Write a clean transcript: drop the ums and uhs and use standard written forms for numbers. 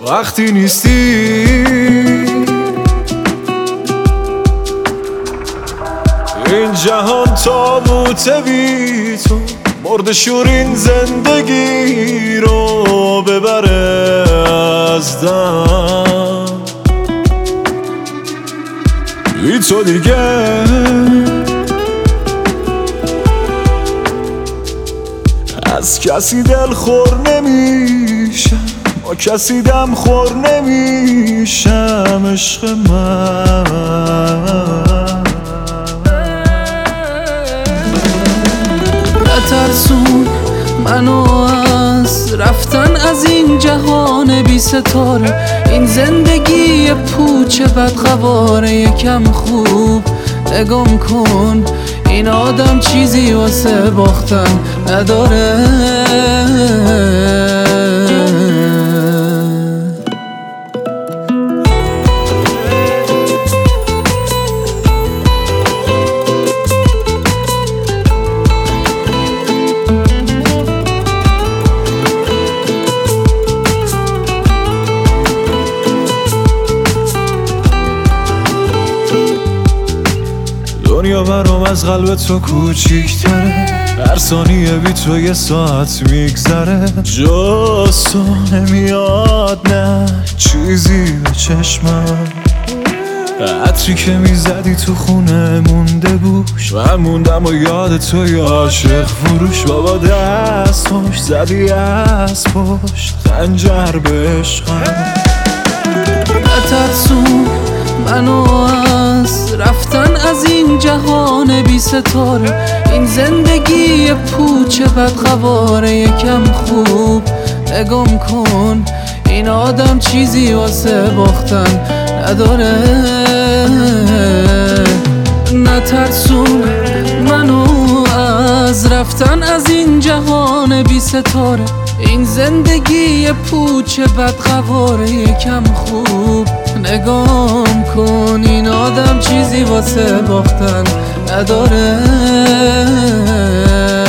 وقتی نیستی. این جهان تابوت بی تو مرد شورین زندگی رو ببره از دم. بی تو دیگه از کسی دل خور نمیشم، با کسی دم خور نمیشم عشق من. نترسون منو از رفتن از این جهان بی ستاره. این زندگی پوچ بدقواره، یکم خوب نگام کن. این آدم چیزی واسه باختن نداره. دنیا برام از قلب تو کوچیک‌تره، هر ثانیه بی تو یه ساعت میگذره. جز تو نمیاد نه چیزی به چشمم، عطری که میزدی تو خونه مونده بوش. من موندم و یاد تو یه عاشق فروش. بابا دستاش زدی از پشت خنجر به عشقم. نترسون منو از رفتن از این جهان بی ستاره. این زندگی پوچ بدقواره، یکم خوب نگام کن. این آدم چیزی واسه باختن نداره. نترسون منو از رفتن از این جهان بی ستاره. این زندگی پوچ بدقواره، یکم خوب نگام کن. این آدم چیزی واسه باختن نداره.